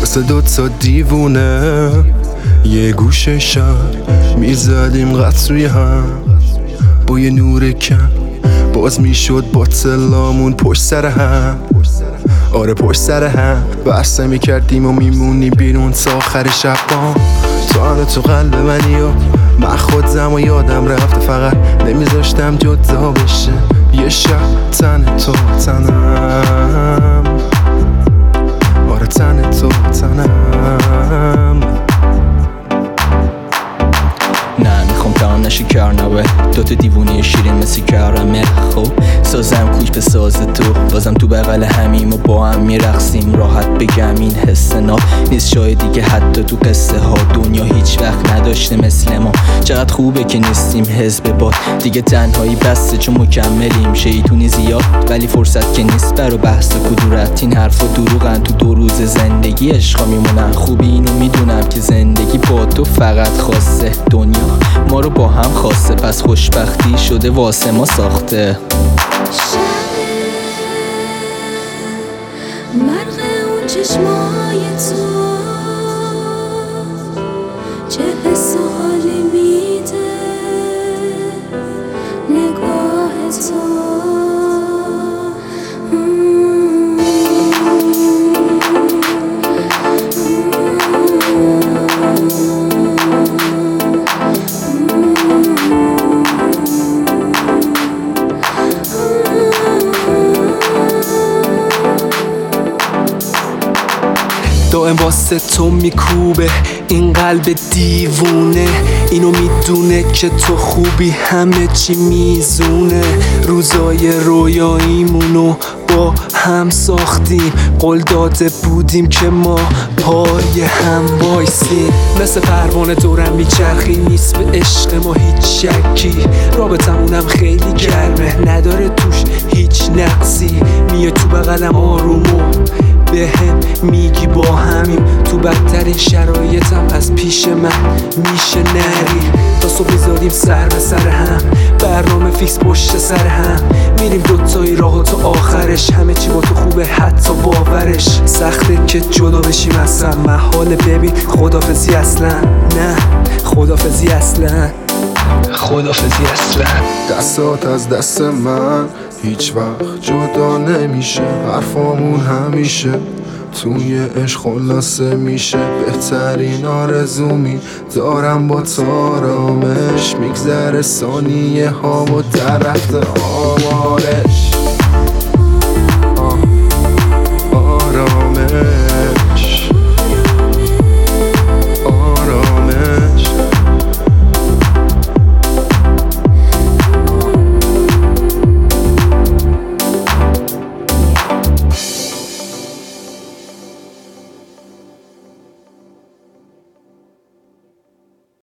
مثل دوتا دیوونه یه گوشه شب میزدیم قط روی هم با یه نور کم باز میشد باطلامون پشت سر هم. آره پشت سر هم بحثه میکردیم و میمونی بیرون تا آخر شب با تو قلب منی و من خودم و یادم رفته فقط نمیذاشتم جدا بشه یه شب تن تو تنم. آره تن تو تنم. نه میخوام تمام نشه کرنبه دوتا دیوونه شیرین مثل کرمه. خب سازم کوچ به ساز تو بازم تو بغل همیم و با هم میرقصیم. راحت بگم این حس ناب نیست شاید دیگه حتی تو قصه ها. دنیا هیچ وقت نداشته مثل ما. چقدر خوبه که نیستیم حزب باد دیگه تنهایی بسته چون مکملیم. شیطونی زیاد ولی فرصت که نیست برا بحث کدورت. این حرفا دروغن تو 2 روز زندگی عشقا میمونن. خوبی اینو میدونم که زندگی با تو فقط خاصه. دنیا ما رو با هم خواسته پس خوشبختی شده واسه ما ساخته. مرغ اون چشمای تو چه حس و حالی میده نگاه تو. دائم واسه تو میکوبه این قلب دیوونه. اینو میدونه که تو خوبی همه چی میزونه. روزای رویاییمونو با هم ساختیم. قول داده بودیم که ما پای هم وایسیم. مثل پروانه دورم میچرخی نیست به عشق ما هیچ شکی. رابطمونم خیلی گرمه نداره توش هیچ نقصی. میای تو بغلم آرومو به هم میگی با همیم. تو بدترین شرایطم از پیش من میشه نری. تا صبح بذاریم سر به سر هم برنامه فیکس پشت سر هم. میریم دوتایی راه تا آخرش. همه چی با تو خوبه حتی باورش. سخته که جدا بشیم اصلا محاله. ببین خدافزی اصلا نه خدافزی اصلا خدافزی اصلا. دستات از دست من هیچ وقت جدا نمیشه. حرفامون همیشه توی عشق خلاصه میشه. بهترین آرزومی دارم با آرامش. میگذره ثانیه ها و در رفت آمارش.